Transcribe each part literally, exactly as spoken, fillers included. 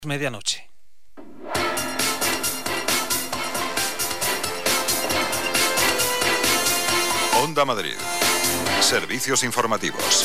Medianoche. Onda Madrid. Servicios informativos.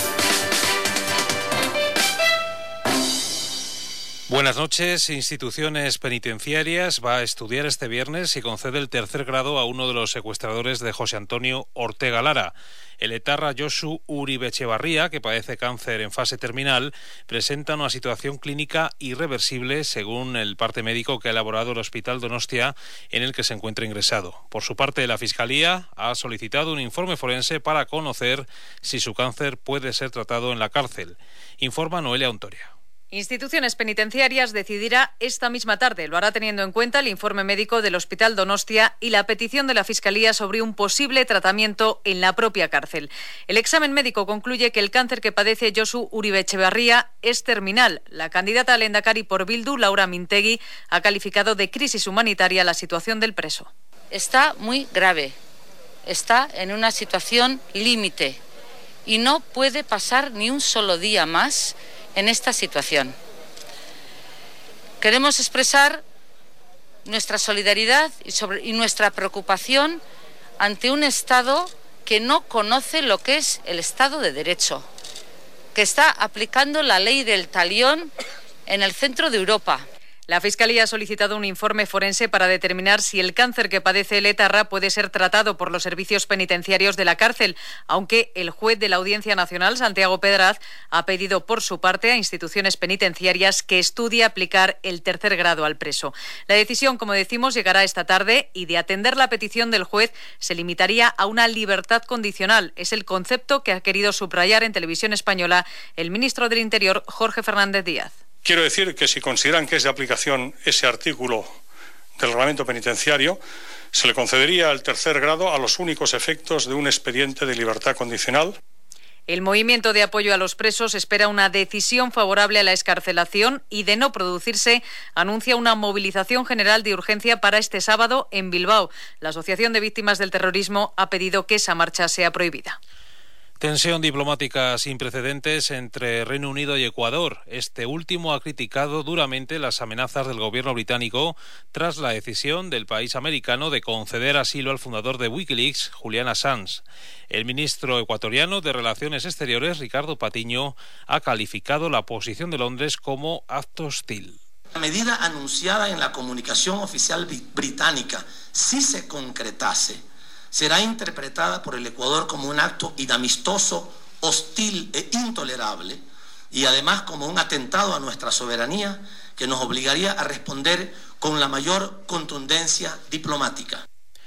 Buenas noches. Instituciones Penitenciarias va a estudiar este viernes si concede el tercer grado a uno de los secuestradores de José Antonio Ortega Lara. El etarra Josu Uribe Etxebarria, que padece cáncer en fase terminal, presenta una situación clínica irreversible según el parte médico que ha elaborado el Hospital Donostia en el que se encuentra ingresado. Por su parte, la Fiscalía ha solicitado un informe forense para conocer si su cáncer puede ser tratado en la cárcel. Informa Noelia Ontoria. Instituciones Penitenciarias decidirá esta misma tarde. Lo hará teniendo en cuenta el informe médico del Hospital Donostia y la petición de la Fiscalía sobre un posible tratamiento en la propia cárcel. El examen médico concluye que el cáncer que padece Josu Uribe Etxebarria es terminal. La candidata al Lehendakari por Bildu, Laura Mintegi, ha calificado de crisis humanitaria la situación del preso. Está muy grave, está en una situación límite y no puede pasar ni un solo día más en esta situación. Queremos expresar nuestra solidaridad y, sobre, y nuestra preocupación ante un Estado que no conoce lo que es el Estado de Derecho, que está aplicando la ley del talión en el centro de Europa. La Fiscalía ha solicitado un informe forense para determinar si el cáncer que padece el etarra puede ser tratado por los servicios penitenciarios de la cárcel, aunque el juez de la Audiencia Nacional, Santiago Pedraz, ha pedido por su parte a instituciones penitenciarias que estudie aplicar el tercer grado al preso. La decisión, como decimos, llegará esta tarde y, de atender la petición del juez, se limitaría a una libertad condicional. Es el concepto que ha querido subrayar en Televisión Española el ministro del Interior, Jorge Fernández Díaz. Quiero decir que si consideran que es de aplicación ese artículo del reglamento penitenciario, se le concedería el tercer grado a los únicos efectos de un expediente de libertad condicional. El movimiento de apoyo a los presos espera una decisión favorable a la excarcelación y, de no producirse, anuncia una movilización general de urgencia para este sábado en Bilbao. La Asociación de Víctimas del Terrorismo ha pedido que esa marcha sea prohibida. Tensión diplomática sin precedentes entre Reino Unido y Ecuador. Este último ha criticado duramente las amenazas del gobierno británico tras la decisión del país americano de conceder asilo al fundador de Wikileaks, Julian Assange. El ministro ecuatoriano de Relaciones Exteriores, Ricardo Patiño, ha calificado la posición de Londres como acto hostil. La medida anunciada en la comunicación oficial británica, si se concretase, será interpretada por el Ecuador como un acto inamistoso, hostil e intolerable, y además como un atentado a nuestra soberanía que nos obligaría a responder con la mayor contundencia diplomática.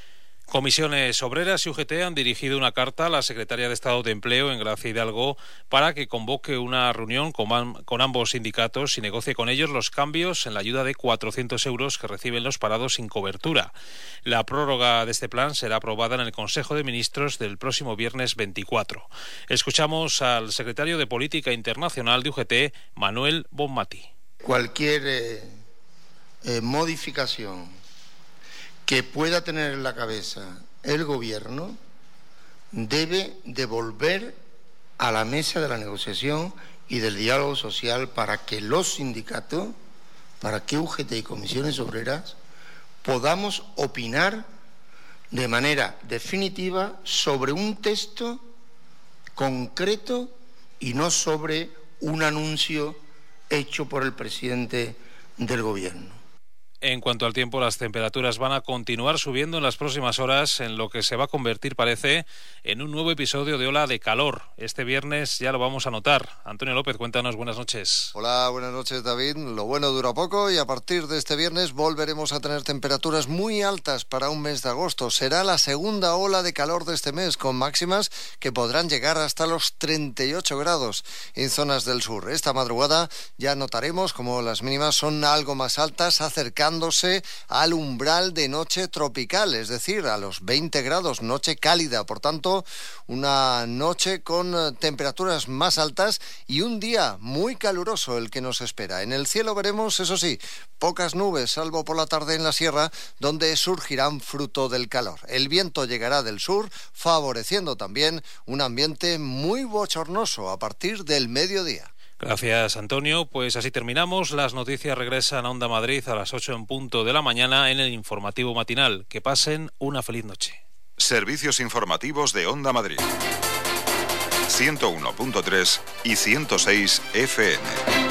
Comisiones Obreras y U G T han dirigido una carta a la secretaria de Estado de Empleo, Engracia Hidalgo, para que convoque una reunión con, con ambos sindicatos y negocie con ellos los cambios en la ayuda de cuatrocientos euros que reciben los parados sin cobertura. La prórroga de este plan será aprobada en el Consejo de Ministros del próximo viernes veinticuatro. Escuchamos al secretario de Política Internacional de U G T, Manuel Bonmatí. Cualquier eh, eh, modificación que pueda tener en la cabeza el gobierno debe devolver a la mesa de la negociación y del diálogo social para que los sindicatos, para que U G T y comisiones obreras podamos opinar de manera definitiva sobre un texto concreto y no sobre un anuncio hecho por el presidente del gobierno. En cuanto al tiempo, las temperaturas van a continuar subiendo en las próximas horas, en lo que se va a convertir, parece, en un nuevo episodio de ola de calor. Este viernes ya lo vamos a notar. Antonio López, cuéntanos, buenas noches. Hola, buenas noches, David. Lo bueno dura poco y a partir de este viernes volveremos a tener temperaturas muy altas para un mes de agosto. Será la segunda ola de calor de este mes, con máximas que podrán llegar hasta los treinta y ocho grados en zonas del sur. Esta madrugada ya notaremos como las mínimas son algo más altas, acercándose al umbral de noche tropical, es decir, a los veinte grados, noche cálida. Por tanto, una noche con temperaturas más altas y un día muy caluroso el que nos espera. En el cielo veremos, eso sí, pocas nubes, salvo por la tarde en la sierra, donde surgirán fruto del calor. El viento llegará del sur, favoreciendo también un ambiente muy bochornoso a partir del mediodía. Gracias, Antonio. Pues así terminamos. Las noticias regresan a Onda Madrid a las ocho en punto de la mañana en el informativo matinal. Que pasen una feliz noche. Servicios informativos de Onda Madrid. ciento uno punto tres y ciento seis F M.